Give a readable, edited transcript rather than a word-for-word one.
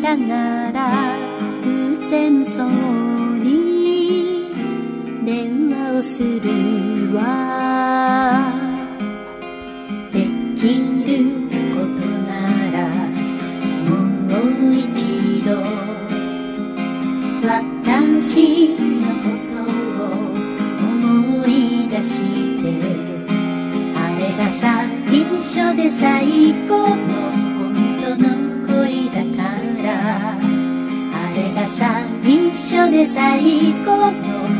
たなら不戦争に電話をするわ。できることならもう一度私のことを思い出して、あれが最初で最後の本当の恋だから、あれが最初で最後の